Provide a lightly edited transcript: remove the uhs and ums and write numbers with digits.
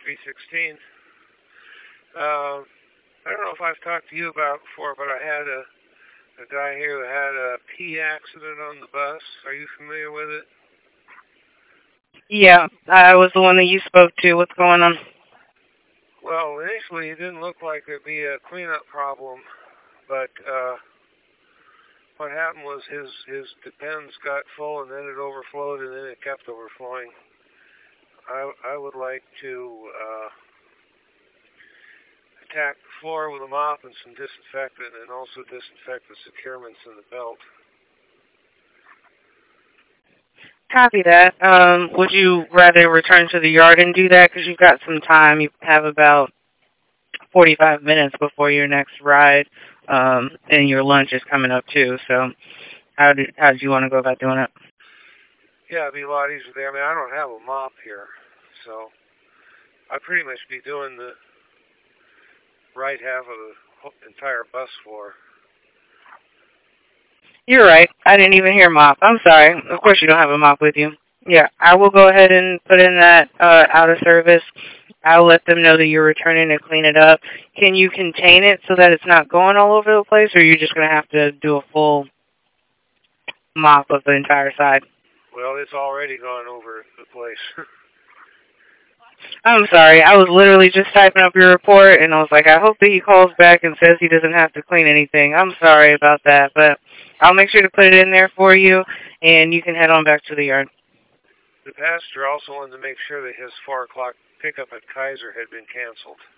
316. I don't know if I've talked to you about it before, but I had a guy here who had a pee accident on the bus. Are you familiar with it? Yeah, I was the one that you spoke to. What's going on? Well, initially it didn't look like there'd be a cleanup problem, but what happened was his depends got full and then it overflowed and then it kept overflowing. I would like to attack the floor with a mop and some disinfectant and also disinfect the securements in the belt. Copy that. Would you rather return to the yard and do that? Because you've got some time. You have about 45 minutes before your next ride, and your lunch is coming up too. So, how do you want to go about doing it? Yeah, it'd be a lot easier there. I mean, I don't have a mop here, so I'd pretty much be doing the right half of the entire bus floor. You're right. I didn't even hear mop. I'm sorry. Of course you don't have a mop with you. Yeah, I will go ahead and put in that out of service. I'll let them know that you're returning to clean it up. Can you contain it so that it's not going all over the place, or are you just going to have to do a full mop of the entire side? Well, it's already gone over the place. I'm sorry. I was literally just typing up your report, and I was like, I hope that he calls back and says he doesn't have to clean anything. I'm sorry about that, but I'll make sure to put it in there for you, and you can head on back to the yard. The pastor also wanted to make sure that his 4 o'clock pickup at Kaiser had been canceled.